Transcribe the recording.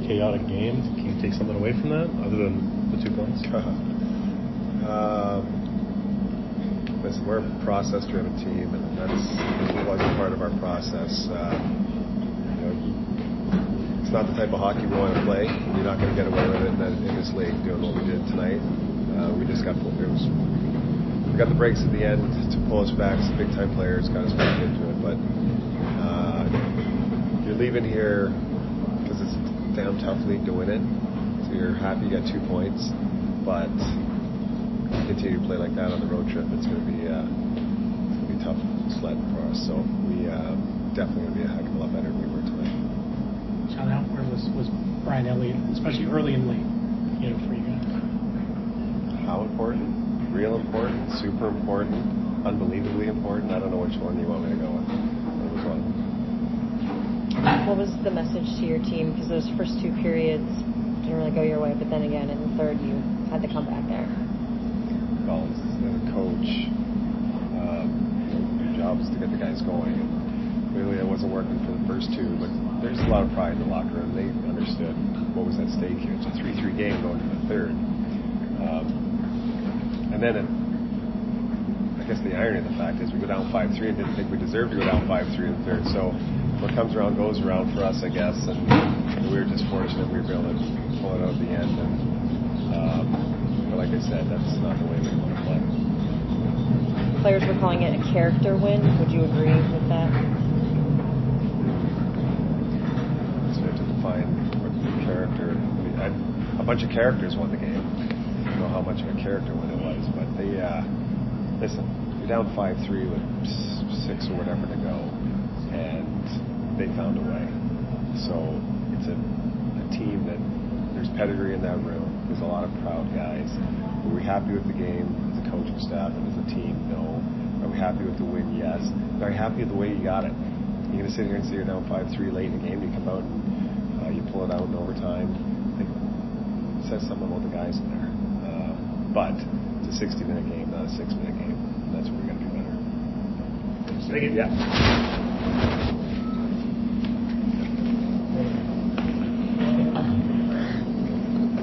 chaotic game. Can you take something away from that other than the 2 points? Listen, we're a process-driven team, and that wasn't part of our process. It's not the type of hockey we want to play. You're not going to get away with it in this league doing what we did tonight. We got the breaks at the end to pull us back. Some big-time players got us back into it, but you're leaving here because it's a damn tough league to win it. So you're happy you got 2 points, but continue to play like that on the road trip, it's going to be tough sled for us. So we definitely going to be a heck of a lot better than we were tonight. John, how important was Brian Elliott, especially early and late, for you guys? How important? Real important, super important, unbelievably important. I don't know which one you want me to go with. It was one. What was the message to your team? Because those first 2 periods didn't really go your way, but then again in the third you had to come back there. Well, as a coach, your job is to get the guys going. And clearly it wasn't working for the first 2, but there's a lot of pride in the locker room. They understood what was at stake here. It's a 3-3 game going to the third. And then I guess the irony of the fact is we go down 5-3 and didn't think we deserved to go down 5-3 in the third. So what comes around goes around for us, I guess. And we were just fortunate we were able to pull it out at the end. But like I said, that's not the way we want to play. Players were calling it a character win. Would you agree with that? So we have to define what character. A bunch of characters won the game. I don't know how much of a character win it was, but they listen. You're down 5-3 with 6 or whatever to go, and they found a way. So it's a team that there's pedigree in that room. There's a lot of proud guys. Were we happy with the game as a coaching staff and as a team? No. Are we happy with the win? Yes. Are you happy with the way you got it? You're going to sit here and say you're down 5-3 late in the game, you come out and you pull it out in overtime. It says something about the guys in there. But it's a 60-minute game, not a 6-minute game. And that's where we got to be better. Thank you. Yeah.